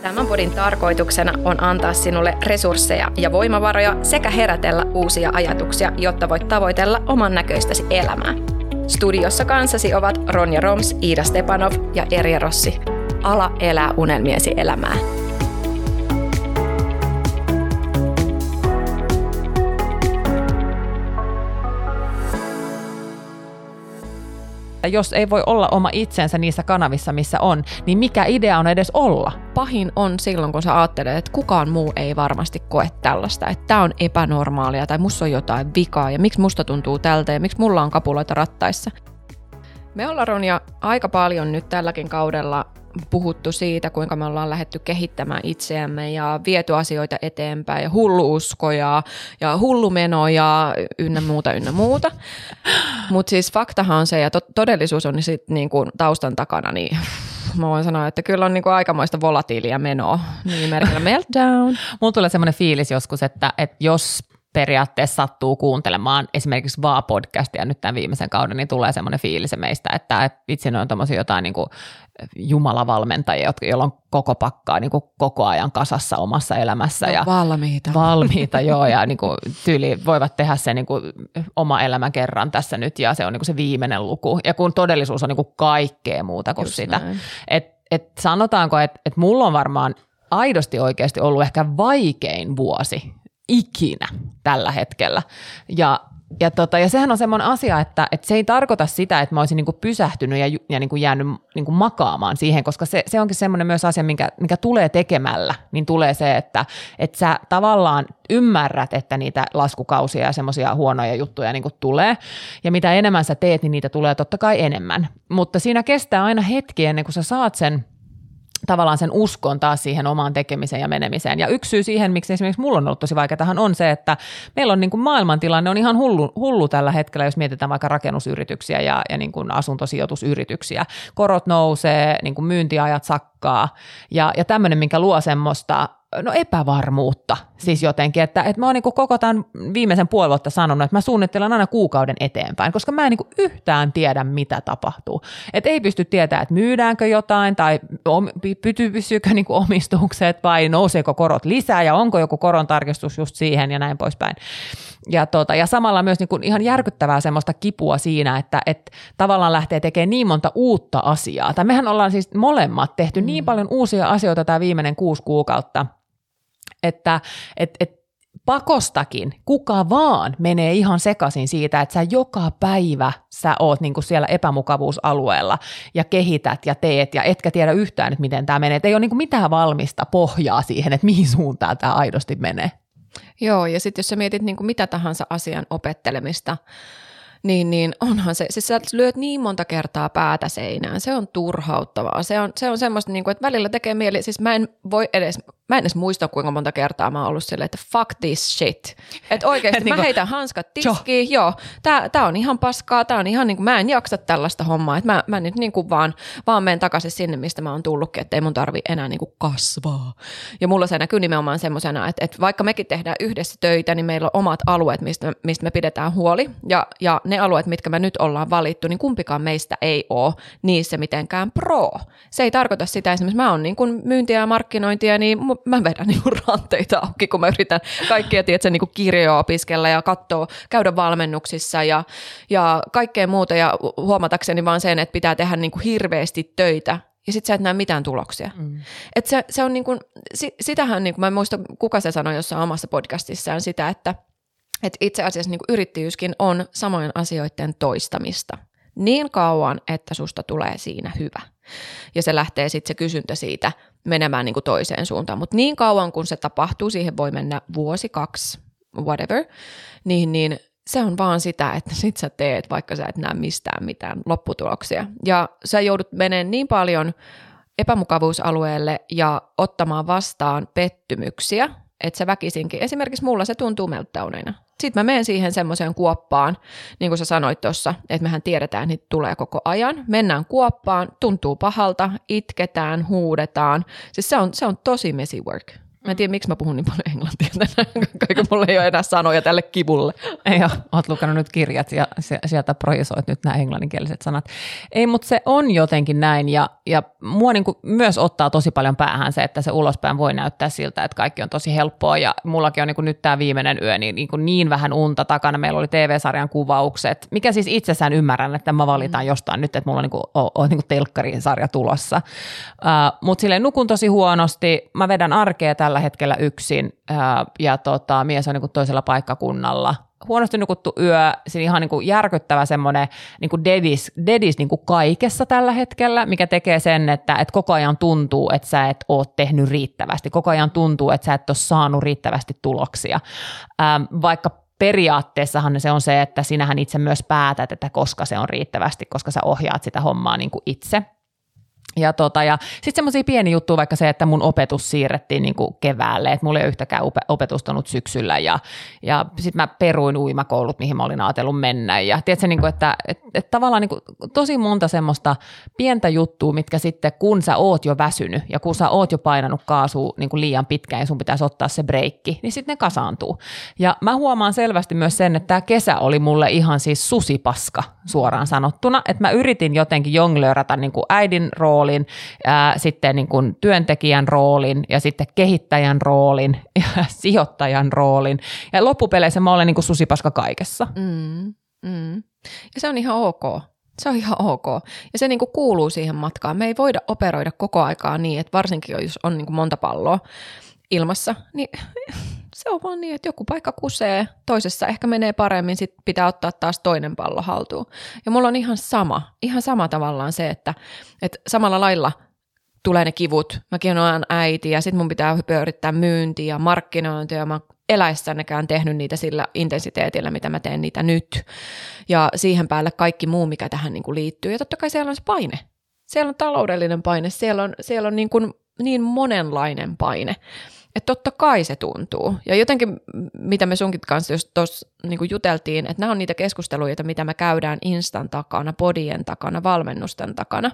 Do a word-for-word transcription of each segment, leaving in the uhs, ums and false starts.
Tämän podin tarkoituksena on antaa sinulle resursseja ja voimavaroja sekä herätellä uusia ajatuksia, jotta voit tavoitella oman näköistäsi elämää. Studiossa kanssasi ovat Ronja Roms, Iida Stepanov ja Erja Rossi. Ala elää unelmiesi elämää. Jos ei voi olla oma itsensä niissä kanavissa, missä on, niin mikä idea on edes olla? Pahin on silloin, kun sä ajattelet, että kukaan muu ei varmasti koe tällaista, että tää on epänormaalia tai musta on jotain vikaa ja miksi musta tuntuu tältä ja miksi mulla on kapuloita rattaissa. Me ollaan, Ronja, aika paljon nyt tälläkin kaudella puhuttu siitä, kuinka me ollaan lähdetty kehittämään itseämme ja viety asioita eteenpäin ja hulluuskoja ja hullumenoja ynnä muuta ynnä muuta. Mutta siis faktahan on se ja to- todellisuus on sit niinku taustan takana, niin mä voin sanoa, että kyllä on niinku aikamoista volatiilia menoa, nimimerkillä meltdown. Mulla tulee semmoinen fiilis joskus, että, että jos periaatteessa sattuu kuuntelemaan esimerkiksi vaan podcastia nyt tämän viimeisen kauden, niin tulee semmoinen fiilis meistä, että itse ne on tommosia jotain niin kuin jumalavalmentajia, joilla on koko pakkaa niin kuin koko ajan kasassa omassa elämässä. No, ja valmiita. Valmiita, joo, ja niin kuin tyyli voivat tehdä sen niin kuin oma elämä kerran tässä nyt, ja se on niin kuin se viimeinen luku. Ja kun todellisuus on niin kuin kaikkea muuta kuin Just sitä. Että et sanotaanko, että et mulla on varmaan aidosti oikeasti ollut ehkä vaikein vuosi ikinä tällä hetkellä. Ja, ja, tota, ja sehän on semmoinen asia, että, että se ei tarkoita sitä, että mä olisin niinku pysähtynyt ja, ja niinku jäänyt niinku makaamaan siihen, koska se, se onkin semmoinen myös asia, minkä, mikä tulee tekemällä, niin tulee se, että, että sä tavallaan ymmärrät, että niitä laskukausia ja semmoisia huonoja juttuja niinku tulee, ja mitä enemmän sä teet, niin niitä tulee totta kai enemmän. Mutta siinä kestää aina hetki ennen kuin sä saat sen tavallaan sen uskon taas siihen omaan tekemiseen ja menemiseen. Ja yksi syy siihen, miksi esimerkiksi mulla on ollut tosi vaikeaa, on se, että meillä on niin kuin maailmantilanne on ihan hullu, hullu tällä hetkellä, jos mietitään vaikka rakennusyrityksiä ja, ja niin kuin asuntosijoitusyrityksiä. Korot nousee, niin kuin myyntiajat sakkaa ja, ja tämmöinen, minkä luo semmoista no epävarmuutta siis jotenkin, että, että mä oon niin kuin koko tämän viimeisen puoli vuotta sanonut, että mä suunnittelen aina kuukauden eteenpäin, koska mä en niin kuin yhtään tiedä, mitä tapahtuu. Että ei pysty tietämään, että myydäänkö jotain tai pysyykö niin kuin omistukset vai nouseeko korot lisää ja onko joku korontarkistus just siihen ja näin poispäin. Ja, tuota, ja samalla myös niin kuin ihan järkyttävää semmoista kipua siinä, että, että tavallaan lähtee tekemään niin monta uutta asiaa. Tai mehän ollaan siis molemmat tehty mm. niin paljon uusia asioita tämä viimeinen kuusi kuukautta, että et, et pakostakin kuka vaan menee ihan sekaisin siitä, että sä joka päivä sä oot niinku siellä epämukavuusalueella ja kehität ja teet ja etkä tiedä yhtään, että miten tämä menee. Et ei ole niinku mitään valmista pohjaa siihen, että mihin suuntaan tämä aidosti menee. Joo, ja sitten jos sä mietit niin kuin mitä tahansa asian opettelemista, niin, niin onhan se, siis sä lyöt niin monta kertaa päätä seinään, se on turhauttavaa, se on, se on semmoista, niin kuin, että välillä tekee mieli, siis mä en voi edes, mä en edes muista, kuinka monta kertaa mä oon ollut silleen, että fuck this shit, että oikeasti mä heitän hanskat tiskiin, joo, tää, tää on ihan paskaa, tää on ihan niin kuin, mä en jaksa tällaista hommaa, että mä, mä nyt niin kuin vaan, vaan menen takaisin sinne, mistä mä oon tullutkin, että ei mun tarvi enää niin kuin kasvaa, ja mulla se näkyy nimenomaan semmosena, että, että vaikka mekin tehdään yhdessä töitä, niin meillä on omat alueet, mistä, mistä me pidetään huoli, ja, ja ne alueet, mitkä me nyt ollaan valittu, niin kumpikaan meistä ei ole niissä mitenkään pro. Se ei tarkoita sitä, esimerkiksi mä oon niin kuin myyntiä ja markkinointia, niin mä vedän niin kuin ranteita auki, kun mä yritän kaikkia tiedätkö, niin kuin kirjoja opiskella ja katsoa, käydä valmennuksissa ja, ja kaikkea muuta ja huomatakseni vaan sen, että pitää tehdä niin kuin hirveästi töitä. Ja sit sä et näe mitään tuloksia. Mm. Et se, se on niin kuin, sitähän, niin kuin, mä en muista kuka se sanoi jossain omassa podcastissaan sitä, että et itse asiassa niin kuin yrittäjyyskin on samojen asioiden toistamista. Niin kauan, että susta tulee siinä hyvä. Ja se lähtee sitten se kysyntä siitä menemään niin kuin toiseen suuntaan. Mutta niin kauan, kun se tapahtuu, siihen voi mennä vuosi, kaksi, whatever, niin, niin se on vaan sitä, että sit sä teet, vaikka sä et näe mistään mitään lopputuloksia. Ja sä joudut menemään niin paljon epämukavuusalueelle ja ottamaan vastaan pettymyksiä, että se väkisinkin, esimerkiksi mulla se tuntuu meltdowneina. Sitten mä menen siihen semmoiseen kuoppaan, niin kuin sä sanoit tuossa, että mehän tiedetään, että niitä tulee koko ajan. Mennään kuoppaan, tuntuu pahalta, itketään, huudetaan. Siis se on, se on tosi messy work. Mä en tiedä, miksi mä puhun niin paljon englantia tänään, kaikki mulla ei ole enää sanoja tälle kivulle. Ei ole, oot lukenut nyt kirjat ja sieltä projisoit nyt nämä englanninkieliset sanat. Ei, mutta se on jotenkin näin ja, ja mua niin kuin myös ottaa tosi paljon päähän se, että se ulospäin voi näyttää siltä, että kaikki on tosi helppoa ja mullakin on niin kuin nyt tämä viimeinen yö niin, niin, kuin niin vähän unta takana. Meillä oli T V-sarjan kuvaukset, mikä siis itsessään ymmärrän, että mä valitaan mm. jostain nyt, että mulla on, niin kuin, on, on niin kuin telkkarisarja tulossa. Uh, mutta silleen nukun tosi huonosti, mä vedän arkea tällä hetkellä yksin uh, ja tota, mies on niin kuin toisella paikkakunnalla. Huonosti nukuttu yö, siinä ihan niin kuin järkyttävä semmoinen niin kuin dedis, dedis niin kuin kaikessa tällä hetkellä, mikä tekee sen, että, että koko ajan tuntuu, että sä et ole tehnyt riittävästi. Koko ajan tuntuu, että sä et ole saanut riittävästi tuloksia. Ähm, vaikka periaatteessahan se on se, että sinähän itse myös päätät, että koska se on riittävästi, koska sä ohjaat sitä hommaa niin kuin itse. Ja, tota, ja sitten semmoisia pieni juttuja, vaikka se, että mun opetus siirrettiin niin kuin keväälle, että mulla ei ole yhtäkään opetusta ollut syksyllä ja, ja sitten mä peruin uimakoulut, mihin mä olin ajatellut mennä ja tiedätkö, niin kuin, että et, et tavallaan niin kuin, tosi monta semmoista pientä juttua, mitkä sitten kun sä oot jo väsynyt ja kun sä oot jo painanut kaasua niin kuin liian pitkään ja sun pitäisi ottaa se breikki, niin sitten ne kasaantuu. Ja mä huomaan selvästi myös sen, että tämä kesä oli mulle ihan siis susipaska suoraan sanottuna, että mä yritin jotenkin jonglöörata niin kuin äidin rooli, Ää, sitten niin kuin työntekijän roolin ja sitten kehittäjän roolin ja sijoittajan roolin. Ja loppupeleissä mä olen niin kuin susipaska kaikessa. Mm, mm. Ja se on ihan ok. Se on ihan ok. Ja se niin kuin kuuluu siihen matkaan. Me ei voida operoida koko aikaa niin, että varsinkin jos on niin kuin monta palloa ilmassa, niin se on vaan niin, että joku paikka kusee, toisessa ehkä menee paremmin, sitten pitää ottaa taas toinen pallo haltuun. Ja mulla on ihan sama, ihan sama tavallaan se, että, että samalla lailla tulee ne kivut. Mäkin olen äiti ja sitten mun pitää pyörittää myyntiä ja markkinointia ja mä eläessänekään tehnyt niitä sillä intensiteetillä, mitä mä teen niitä nyt. Ja siihen päälle kaikki muu, mikä tähän niin kuin liittyy. Ja totta kai siellä on se paine. Siellä on taloudellinen paine, siellä on, siellä on niin, kuin niin monenlainen paine. Että totta kai se tuntuu. Ja jotenkin, mitä me sunkin kanssa just tuossa niin kuin juteltiin, että nämä on niitä keskusteluita, mitä me käydään Instan takana, podien takana, valmennusten takana.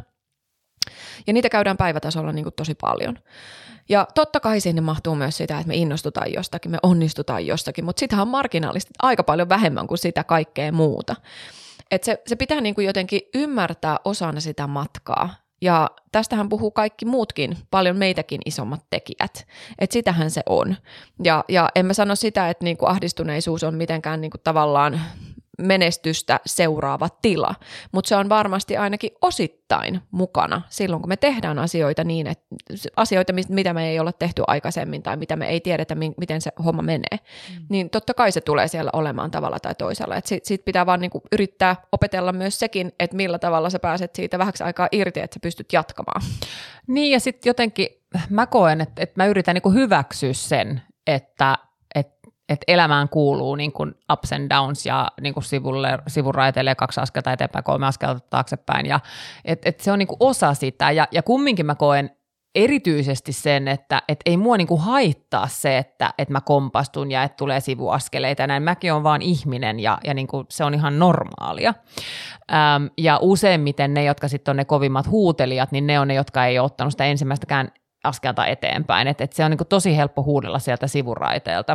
Ja niitä käydään päivätasolla niin kuin tosi paljon. Ja totta kai sinne mahtuu myös sitä, että me innostutaan jostakin, me onnistutaan jostakin, mutta sitähän on marginaalisesti aika paljon vähemmän kuin sitä kaikkea muuta. Että se, se pitää niin kuin jotenkin ymmärtää osana sitä matkaa. Ja tästähän puhuu kaikki muutkin, paljon meitäkin isommat tekijät, että sitähän se on. Ja, ja en mä sano sitä, että niinku ahdistuneisuus on mitenkään niinku tavallaan menestystä seuraava tila, mutta se on varmasti ainakin osittain mukana silloin, kun me tehdään asioita niin, että asioita, mitä me ei olla tehty aikaisemmin tai mitä me ei tiedetä, miten se homma menee, mm. niin totta kai se tulee siellä olemaan tavalla tai toisella. Siitä sit pitää vaan niinku yrittää opetella myös sekin, että millä tavalla sä pääset siitä vähäksi aikaa irti, että sä pystyt jatkamaan. Niin ja sitten jotenkin mä koen, että, että mä yritän niinku hyväksyä sen, että että elämään kuuluu niin kuin ups and downs ja niin kuin sivulle, sivuraiteille kaksi askelta eteenpäin, kolme askelta taaksepäin. Ja et, et se on niin kuin osa sitä ja, ja kumminkin mä koen erityisesti sen, että et ei mua niin kuin haittaa se, että et mä kompastun ja että tulee sivuaskeleita. Näin mäkin olen vaan ihminen ja, ja niin kuin se on ihan normaalia. Äm, ja useimmiten ne, jotka sitten on ne kovimmat huutelijat, niin ne on ne, jotka ei ole ottanut sitä ensimmäistäkään askelta eteenpäin. Et, et se on niin kuin tosi helppo huudella sieltä sivuraiteelta.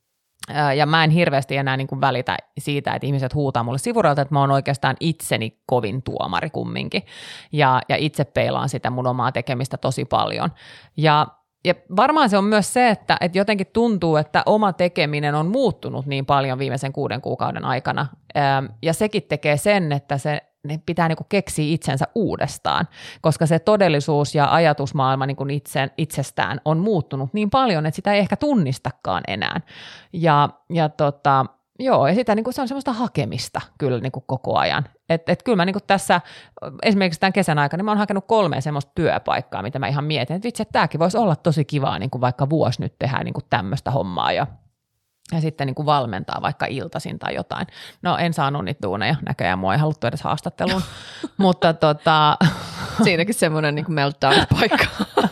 Ja mä en hirveästi enää niin kuin välitä siitä, että ihmiset huutaa mulle sivurailta, että mä oon oikeastaan itseni kovin tuomari kumminkin. Ja, ja itse peilaan sitä mun omaa tekemistä tosi paljon. Ja, ja varmaan se on myös se, että, että jotenkin tuntuu, että oma tekeminen on muuttunut niin paljon viimeisen kuuden kuukauden aikana. Ja sekin tekee sen, että se ne pitää niinku keksiä itsensä uudestaan, koska se todellisuus ja ajatusmaailma niinku itse, itsestään on muuttunut niin paljon, että sitä ei ehkä tunnistakaan enää. Ja, ja, tota, joo, ja sitä, niinku, se on semmoista hakemista kyllä niinku koko ajan. Et, et kyllä mä niinku tässä, esimerkiksi tämän kesän aikana, niin mä oon hakenut kolme semmoista työpaikkaa, mitä mä ihan mietin, että vitsi, että tämäkin voisi olla tosi kivaa, niinku vaikka vuosi nyt tehdään niinku tämmöistä hommaa ja Ja sitten niin kuin valmentaa vaikka iltaisin tai jotain. No en saanut niitä duuneja, näköjään mua ei haluttu edes haastatteluun, mutta tota... Siinäkin semmoinen niin kuin meltdown-paikka.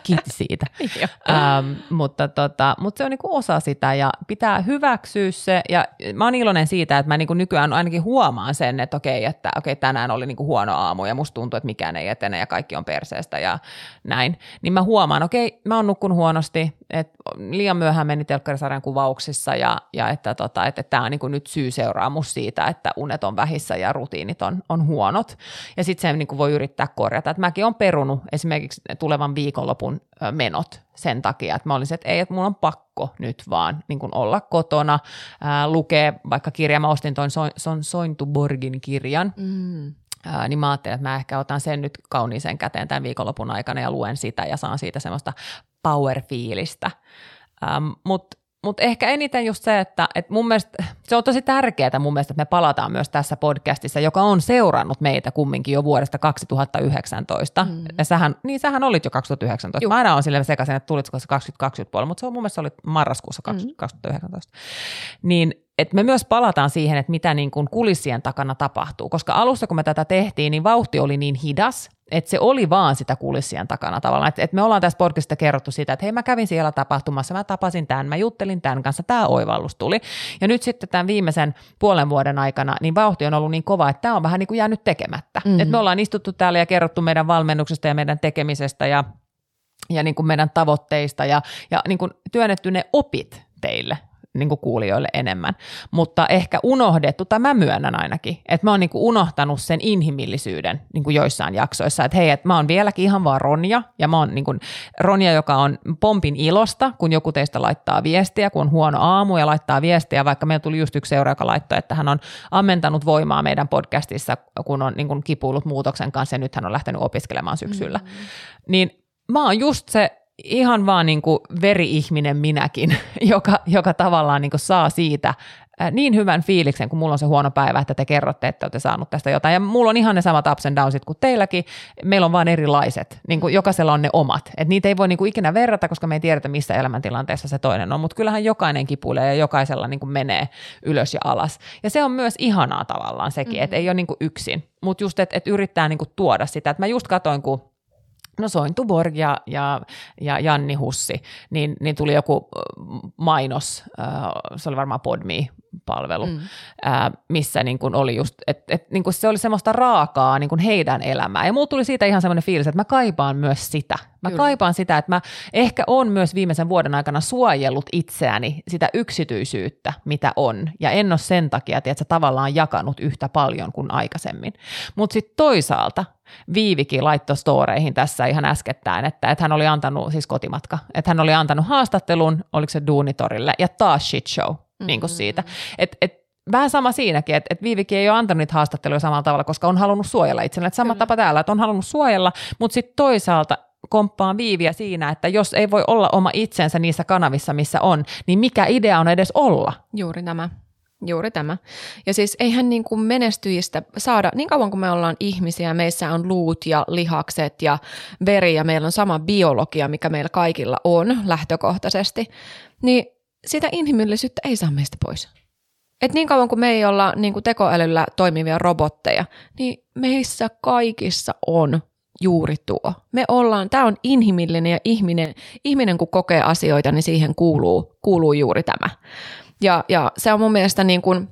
Kiitos siitä. ähm, mutta, tota, mutta se on niinku osa sitä ja pitää hyväksyä se. Ja mä oon iloinen siitä, että mä niinku nykyään ainakin huomaan sen, että okei, että okei, tänään oli niinku huono aamu ja musta tuntuu, että mikään ei etene ja kaikki on perseestä ja näin. Niin mä huomaan, okei, mä oon nukkunut huonosti, että liian myöhään meni telkkarisarjan kuvauksissa ja, ja että tämä että, että on niinku nyt syy-seuraamus siitä, että unet on vähissä ja rutiinit on, on huonot. Ja sitten se niinku voi yrittää korjata. Et mäkin olen perunut esimerkiksi tulevan viikonlopun menot sen takia, että mä olisin, että ei, että mulla on pakko nyt vaan niin kuin olla kotona, ää, lukee vaikka kirja, mä ostin ton Soin, Sointuborgin kirjan, mm. ää, niin mä ajattelin, että mä ehkä otan sen nyt kauniiseen käteen tämän viikonlopun aikana ja luen sitä ja saan siitä semmoista power-fiilistä, ähm, mutta Mutta ehkä eniten just se, että, että mun mielestä se on tosi tärkeää mun mielestä, että me palataan myös tässä podcastissa, joka on seurannut meitä kumminkin jo vuodesta kaksituhattayhdeksäntoista. Mm. Ja sähän, niin sähän olit jo kaksituhattayhdeksäntoista. Juh. Mä aina olen silleen sekaisin, että tulitko se kaksituhattakaksikymmentä puolella, mutta se on mun mielestä se oli marraskuussa kaksituhattayhdeksäntoista. Mm. Niin että me myös palataan siihen, että mitä niin kuin kulissien takana tapahtuu, koska alussa kun me tätä tehtiin, niin vauhti oli niin hidas, että se oli vaan sitä kulissien takana tavallaan. Että et me ollaan tässä podcastissa kerrottu sitä, että hei mä kävin siellä tapahtumassa, mä tapasin tämän, mä juttelin tämän kanssa, tämä oivallus tuli. Ja nyt sitten tämän viimeisen puolen vuoden aikana, niin vauhti on ollut niin kova, että tämä on vähän niin kuin jäänyt tekemättä. Mm-hmm. Että me ollaan istuttu täällä ja kerrottu meidän valmennuksesta ja meidän tekemisestä ja, ja niin kuin meidän tavoitteista ja, ja niin kuin työnnetty ne opit teille. Niin kuin kuulijoille enemmän, mutta ehkä unohdettu, tai mä myönnän ainakin, että mä oon niin kuin unohtanut sen inhimillisyyden niin kuin joissain jaksoissa, että hei, että mä oon vieläkin ihan vaan Ronja, ja mä oon niin kuin Ronja, joka on pompin ilosta, kun joku teistä laittaa viestiä, kun on huono aamu ja laittaa viestiä, vaikka meillä tuli just yksi seura, joka laittoi, että hän on ammentanut voimaa meidän podcastissa, kun on niin kuin kipuillut muutoksen kanssa, ja nyt hän on lähtenyt opiskelemaan syksyllä. Mm. Niin mä oon just se, ihan vaan niin kuin veri-ihminen minäkin, joka, joka tavallaan niin kuin saa siitä niin hyvän fiiliksen, kun mulla on se huono päivä, että te kerrotte, että olette saanut tästä jotain. Ja mulla on ihan ne samat ups and downsit kuin teilläkin. Meillä on vaan erilaiset. Niin kuin jokaisella on ne omat. Et niitä ei voi niin kuin ikinä verrata, koska me ei tiedetä, missä elämäntilanteessa se toinen on. Mutta kyllähän jokainen kipuilee ja jokaisella niin kuin menee ylös ja alas. Ja se on myös ihanaa tavallaan sekin, mm-hmm. että ei ole niin kuin yksin. Mutta just, että et yrittää niin kuin tuoda sitä. Et mä just katoin, kun no Sointuborg ja, ja, ja Janni Hussi, niin, niin tuli joku mainos, äh, se oli varmaan PodMe-palvelu, mm. äh, missä niin kun oli just, että et, niin kun se oli semmoista raakaa niin kun heidän elämää. Ja mulla tuli siitä ihan semmoinen fiilis, että mä kaipaan myös sitä. Mä Kyllä. kaipaan sitä, että mä ehkä on myös viimeisen vuoden aikana suojellut itseäni sitä yksityisyyttä, mitä on. Ja en ole sen takia, että sä tavallaan jakanut yhtä paljon kuin aikaisemmin. Mutta sitten toisaalta Viivikin laittoi storeihin tässä ihan äskettäin, että, että hän oli antanut, siis kotimatka, että hän oli antanut haastattelun, oliko se Duunitorille, ja taas shit show, mm-hmm. niin kuin siitä. Et, et, vähän sama siinäkin, että, että Viivikin ei ole antanut niitä haastatteluja samalla tavalla, koska on halunnut suojella itselleen. Että sama Kyllä. tapa täällä, että on halunnut suojella, mutta sitten toisaalta komppaan Viiviä siinä, että jos ei voi olla oma itsensä niissä kanavissa, missä on, niin mikä idea on edes olla? Juuri nämä. Juuri tämä. Ja siis eihän niin kuin menestyjistä saada, niin kauan kuin me ollaan ihmisiä, meissä on luut ja lihakset ja veri ja meillä on sama biologia, mikä meillä kaikilla on lähtökohtaisesti, niin sitä inhimillisyyttä ei saa meistä pois. Et niin kauan kuin me ei olla niin kuin tekoälyllä toimivia robotteja, niin meissä kaikissa on juuri tuo. Me ollaan, tämä on inhimillinen ja ihminen, ihminen kun kokee asioita, niin siihen kuuluu, kuuluu juuri tämä. Ja, ja se on mun mielestä niin kuin,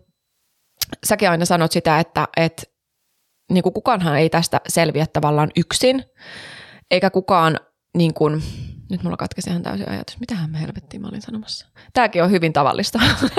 säkin aina sanot sitä, että, että niin kuin kukaanhan ei tästä selviä tavallaan yksin, eikä kukaan, niin kuin, nyt mulla katkesi ihan täysin ajatus, mitähän me helvettiin mä olin sanomassa. Tämäkin on hyvin tavallista.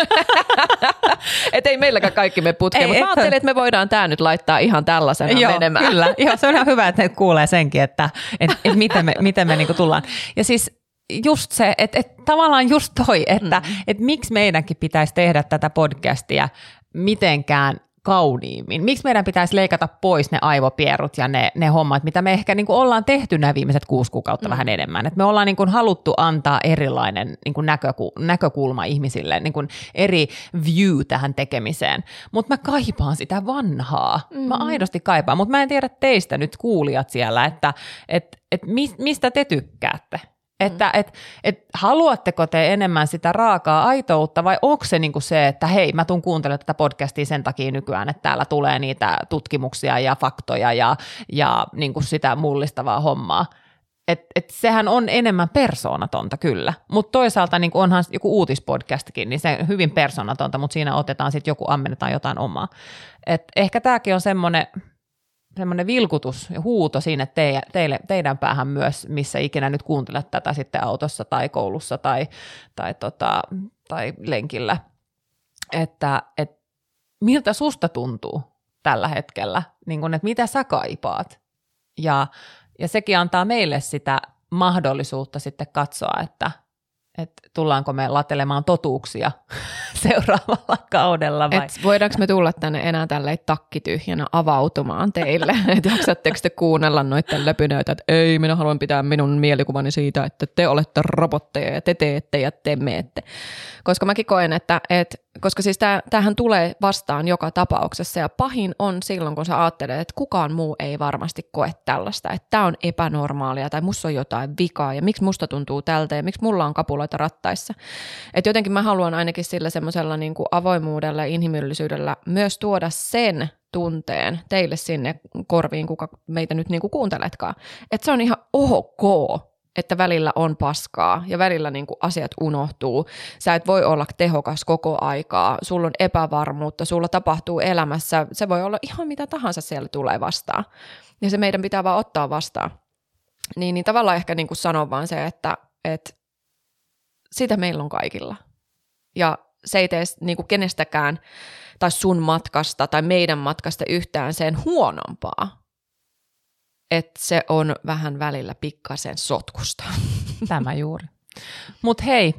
Että ei meilläkään kaikki me putkeen, mutta mä ajattelin, että me voidaan tämä nyt laittaa ihan tällaisena Joo, menemään. Kyllä, Joo, se on ihan hyvä, että ne kuulee senkin, että et, et miten me, miten me niinku tullaan. Ja siis just se, että et tavallaan just toi, että mm. et miksi meidänkin pitäisi tehdä tätä podcastia mitenkään kauniimmin. Miksi meidän pitäisi leikata pois ne aivopierut ja ne, ne hommat, mitä me ehkä niin kuin ollaan tehty nämä viimeiset kuusi kuukautta mm. vähän enemmän. Et me ollaan niin kuin haluttu antaa erilainen niin kuin näköku- näkökulma ihmisille, niin kuin eri view tähän tekemiseen. Mutta mä kaipaan sitä vanhaa. Mm. Mä aidosti kaipaan, mutta mä en tiedä teistä nyt kuulijat siellä, että et, et mistä te tykkäätte. Että et, et, haluatteko te enemmän sitä raakaa aitoutta vai onko se niinku se, että hei, mä tuun kuuntelemaan tätä podcastia sen takia nykyään, että täällä tulee niitä tutkimuksia ja faktoja ja, ja niinku sitä mullistavaa hommaa. Et, et sehän on enemmän persoonatonta kyllä, mutta toisaalta niin onhan joku uutispodcastikin, niin se on hyvin persoonatonta, mutta siinä otetaan sitten joku, ammennetaan jotain omaa. Et ehkä tämäkin on semmoinen semmoinen vilkutus ja huuto siinä teille, teille, teidän päähän myös, missä ikinä nyt kuuntelet tätä sitten autossa tai koulussa tai, tai, tota, tai lenkillä, että et, miltä susta tuntuu tällä hetkellä, niin kun, että mitä sä kaipaat. Ja, ja sekin antaa meille sitä mahdollisuutta sitten katsoa, että että tullaanko me latelemaan totuuksia seuraavalla kaudella vai? Et voidaanko me tulla tänne enää tälleen takkityhjänä avautumaan teille? Että jaksatteko te kuunnella noiden löpynöitä, että ei, minä haluan pitää minun mielikuvani siitä, että te olette robotteja ja te teette ja te meette. Koska mäkin koen, että et, koska siis tää, tämähän tulee vastaan joka tapauksessa ja pahin on silloin, kun sä ajattelet, että kukaan muu ei varmasti koe tällaista, että tämä on epänormaalia tai musta on jotain vikaa ja miksi musta tuntuu tältä ja miksi mulla on kapuloita rattaissa. Että jotenkin mä haluan ainakin sillä semmoisella niin kuin avoimuudella ja inhimillisyydellä myös tuoda sen tunteen teille sinne korviin, kuka meitä nyt niin kuin kuunteletkaan. Että se on ihan ok, että välillä on paskaa ja välillä niin kuin asiat unohtuu. Sä et voi olla tehokas koko aikaa, sulla on epävarmuutta, sulla tapahtuu elämässä, se voi olla ihan mitä tahansa siellä tulee vastaan. Ja se meidän pitää vaan ottaa vastaan. Niin, niin tavallaan ehkä niin kuin sanon vaan se, että, että sitä meillä on kaikilla. Ja se ei tee niin kuin kenestäkään tai sun matkasta tai meidän matkasta yhtään sen huonompaa. Että se on vähän välillä pikkasen sotkusta. Tämä juuri. Mutta hei,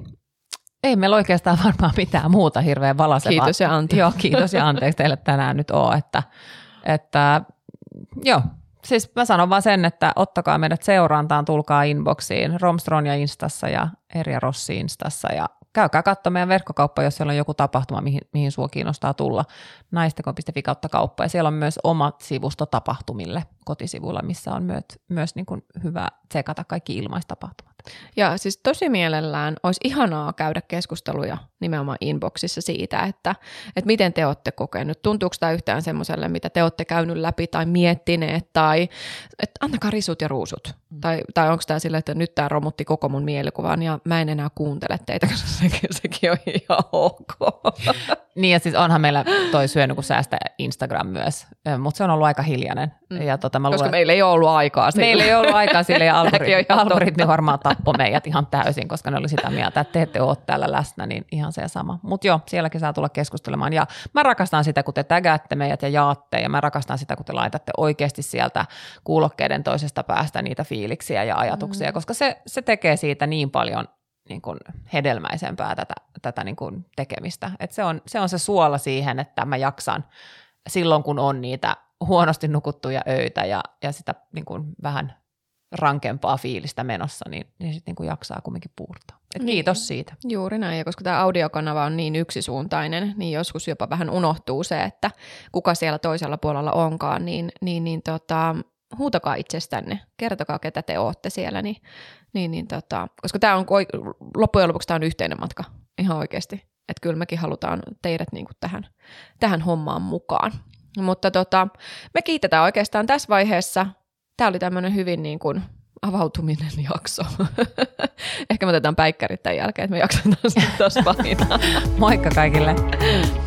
ei meillä oikeastaan varmaan mitään muuta hirveän valaisevaa. Kiitos ja anteeksi. Joo, kiitos ja anteeksi teille tänään nyt ole. Että, että, joo, siis mä sanon vaan sen, että ottakaa meidät seurantaan, tulkaa inboxiin, Romstron ja Instassa ja Erja Rossi Instassa ja käykää katsomaan meidän verkkokauppa, jos siellä on joku tapahtuma, mihin, mihin sua kiinnostaa tulla. naisteko piste fi kautta kauppa. Ja siellä on myös omat sivusto tapahtumille kotisivuilla, missä on myös, myös niin kuin hyvä tsekata kaikki ilmaistapahtumat. Ja siis tosi mielellään olisi ihanaa käydä keskusteluja nimenomaan inboxissa siitä, että, että miten te olette kokenut. Tuntuuko tämä yhtään semmoiselle, mitä te olette käynyt läpi tai miettineet, tai että antakaa risut ja ruusut. Mm. Tai, tai onko tämä sillä, että nyt tämä romutti koko mun mielikuvan ja mä en enää kuuntele teitä, koska sekin, sekin on ihan ok. Niin ja siis onhan meillä toi syönyt kun säästä Instagram myös, mutta se on ollut aika hiljainen. Mm. Ja tota, mä koska luen... meillä ei ole ollut aikaa sille. Meillä ei ollut aikaa sille ja algoritmi, algoritmi varmaan tappoi meidät ihan täysin, koska ne oli sitä mieltä, että te ette ole täällä läsnä, niin ihan se sama. Mutta joo, sielläkin saa tulla keskustelemaan. Ja mä rakastan sitä, kun te tägäätte meidät ja jaatte, ja mä rakastan sitä, kun te laitatte oikeasti sieltä kuulokkeiden toisesta päästä niitä fiiliksiä ja ajatuksia, mm. koska se, se tekee siitä niin paljon niin kuin hedelmäisempää tätä, tätä niin kuin tekemistä. Et se, on, se on se suola siihen, että mä jaksan silloin, kun on niitä huonosti nukuttuja öitä ja, ja sitä niin kuin vähän rankempaa fiilistä menossa, niin, niin sitten niin kuin jaksaa kumminkin puurtaa. Et niin. Kiitos siitä. Juuri näin, ja koska tämä audiokanava on niin yksisuuntainen, niin joskus jopa vähän unohtuu se, että kuka siellä toisella puolella onkaan, niin, niin, niin tota, huutakaa itsestänne, kertokaa ketä te ootte siellä, niin, niin, niin tota, koska tämä on loppujen lopuksi tämä on yhteinen matka, ihan oikeasti. Että kyllä mekin halutaan teidät niin kuin tähän, tähän hommaan mukaan. Mutta tota, me kiitetään oikeastaan tässä vaiheessa. Tämä oli tämmöinen hyvin niin kuin avautuminen jakso. Ehkä me otetaan päikkärit tämän jälkeen, että me jaksetaan sitten taas painaa. Moikka kaikille!